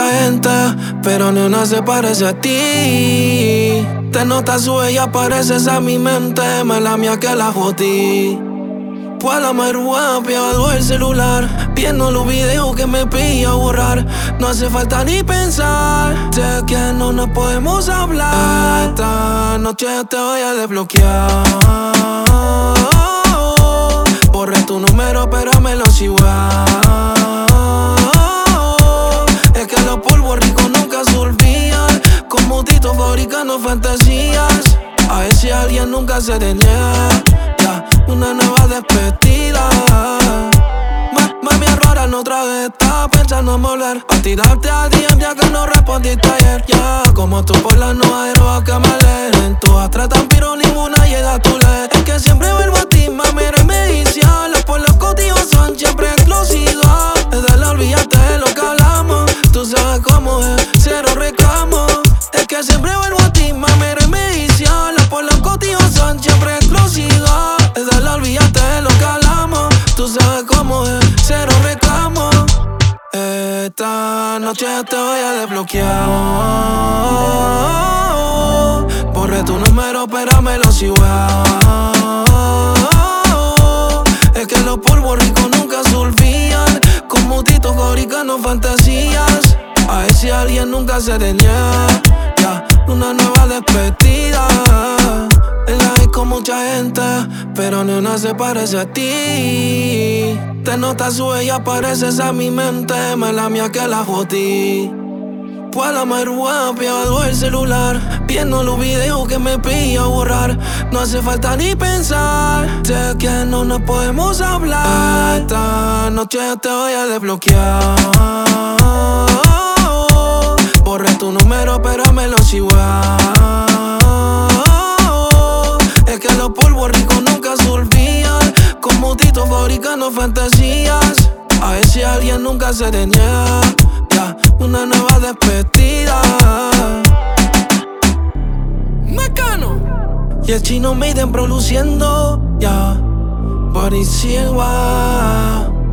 mucha gente, pero ni una se parece a ti. Te notas su ella, pareces a mi mente, más la mía que la jodí. Pues la marihuana pegado el celular, viendo los videos que me pilla borrar. No hace falta ni pensar, sé que no nos podemos hablar. Esta noche te voy a desbloquear. Borré tu número, pero me lo sigo. Es que los polvos ricos nunca se olvidan, como Tito fabricando fantasías. A ver si alguien nunca se tenía. Una nueva despedida. Mami, errores otra vez. Estaba pensando en volver a tirarte a DM ya que no respondiste ayer. Ya, como tú por las nuevas drogas que me leen. Todas tratan pero ninguna llega a tu led. Es que siempre vuelvo a ti, mami, eres medicina. Los pueblos cautivos son siempre explosivos. Desde la olvídate de lo que hablamos. Tú sabes cómo es, cero reclamo. Es que siempre vuelvo a ti, mami, eres medicina. Los pueblos cautivos son siempre explosivos. Desde la olvídate de lo que hablamos. Tú sabes cómo es, cero reclamo. Esta noche te voy a desbloquear. Borré tu número, pero me lo sigo. Es que los polvos ricos nunca se olvidan, como Tito fabricando fantasías. A ver si alguien nunca se tenía. Ya, una nueva despedida. En la hay con mucha gente, pero ni una se parece a ti. Te notas su ella, pareces a mi mente, más la mía que la jodí. Pues la marihuana pegado el celular, viendo los videos que me pilla borrar. No hace falta ni pensar, sé que no nos podemos hablar. Esta noche te voy a desbloquear. Borré tu número, pero me lo sigo. Es que los polvos ricos nunca se olvidan, como Tito fabricando fantasías. A ver si alguien nunca se tenía. Ya, una nueva despedida. Mecano y el Chino Maiden produciendo. Ya, Boris Silva.